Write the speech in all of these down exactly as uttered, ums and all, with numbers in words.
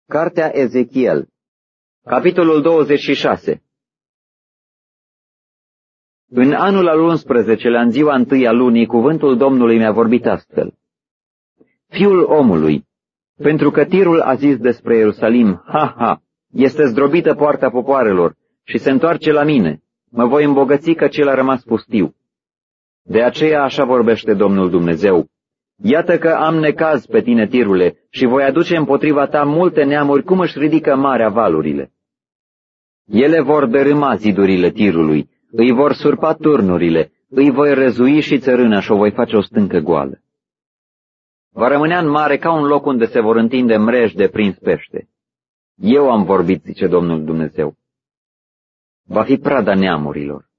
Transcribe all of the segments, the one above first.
Cartea Ezechiel, capitolul douăzeci și șase. În anul al unsprezecelea, în ziua întâi a lunii, cuvântul Domnului mi-a vorbit astfel. Fiul omului, pentru că Tirul a zis despre Ierusalim, ha, ha, este zdrobită poarta popoarelor și se întoarce la mine, mă voi îmbogăți că cel a rămas pustiu. De aceea așa vorbește Domnul Dumnezeu. Iată că am necaz pe tine, Tirule, și voi aduce împotriva ta multe neamuri, cum își ridică marea valurile. Ele vor dărâma zidurile Tirului, îi vor surpa turnurile, îi voi răzui și țărâna și o voi face o stâncă goală. Va rămânea în mare ca un loc unde se vor întinde mreji de prins pește. Eu am vorbit, zice Domnul Dumnezeu. Va fi prada neamurilor.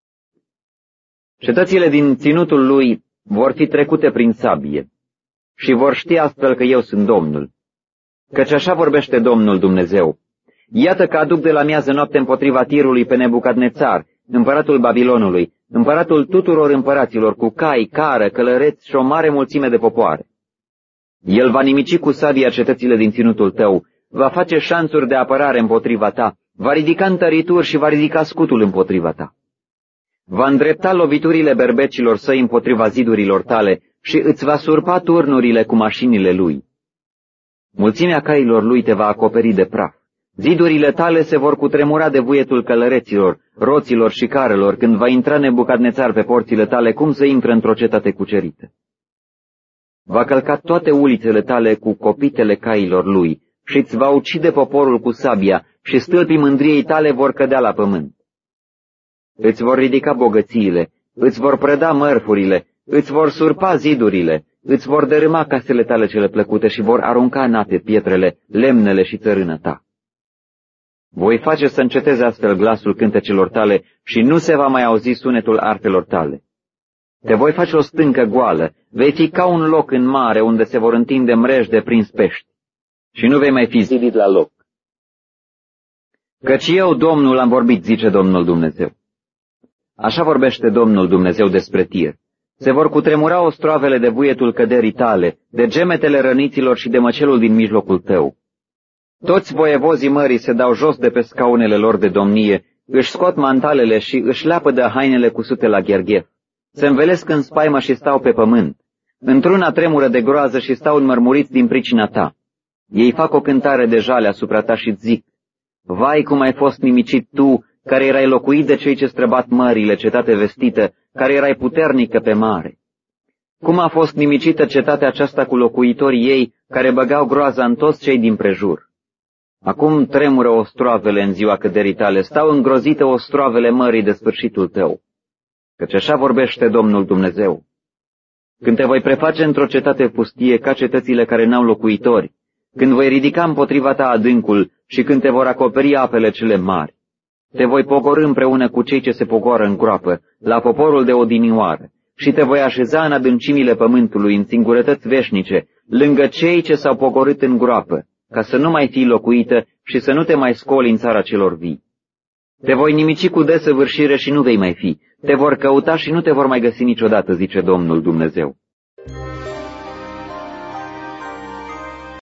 Cetățile din ținutul lui vor fi trecute prin sabie și vor ști astfel că eu sunt Domnul. Căci așa vorbește Domnul Dumnezeu. Iată că aduc de la miază noapte împotriva Tirului pe Nebucadnețar, împăratul Babilonului, împăratul tuturor împăraților, cu cai, cară, călăreți și o mare mulțime de popoare. El va nimici cu sabia cetățile din ținutul tău, va face șanțuri de apărare împotriva ta, va ridica întărituri și va ridica scutul împotriva ta. Va îndrepta loviturile berbecilor săi împotriva zidurilor tale și îți va surpa turnurile cu mașinile lui. Mulțimea cailor lui te va acoperi de praf. Zidurile tale se vor cutremura de vuietul călăreților, roților și carelor, când va intra Nebucadnețar pe porțile tale, cum să intră într-o cetate cucerită. Va călca toate ulițele tale cu copitele cailor lui și îți va ucide poporul cu sabia și stâlpii mândriei tale vor cădea la pământ. Îți vor ridica bogățiile, îți vor prăda mărfurile, îți vor surpa zidurile, îți vor dărâma casele tale cele plăcute și vor arunca în ape pietrele, lemnele și țărână ta. Voi face să înceteze astfel glasul cântecelor tale și nu se va mai auzi sunetul arfelor tale. Te voi face o stâncă goală, vei fi ca un loc în mare unde se vor întinde mreji de prins pești și nu vei mai fi zidit la loc. Căci eu, Domnul, am vorbit, zice Domnul Dumnezeu. Așa vorbește Domnul Dumnezeu despre Tir. Se vor cutremura ostroavele de vuietul căderii tale, de gemetele răniților și de măcelul din mijlocul tău. Toți voievozii mării se dau jos de pe scaunele lor de domnie, își scot mantalele și își leapă de hainele cusute la gherghef. Se învelesc în spaimă și stau pe pământ. Într-una tremură de groază și stau înmărmuriți din pricina ta. Ei fac o cântare de jale asupra ta și zic: vai, cum ai fost nimicit tu, care erai locuit de cei ce străbat mările, cetate vestită, care erai puternică pe mare. Cum a fost nimicită cetatea aceasta cu locuitorii ei, care băgau groaza în toți cei din prejur. Acum tremură ostroavele în ziua căderii tale, stau îngrozite ostroavele mării de sfârșitul tău. Căci așa vorbește Domnul Dumnezeu. Când te voi preface într-o cetate pustie ca cetățile care n-au locuitori, când voi ridica împotriva ta adâncul și când te vor acoperi apele cele mari, te voi pogorî împreună cu cei ce se pogoară în groapă, la poporul de odinioară, și te voi așeza în adâncimile pământului, în singurătăți veșnice, lângă cei ce s-au pogorât în groapă, ca să nu mai fii locuită și să nu te mai scoli în țara celor vii. Te voi nimici cu desăvârșire și nu vei mai fi, te vor căuta și nu te vor mai găsi niciodată, zice Domnul Dumnezeu.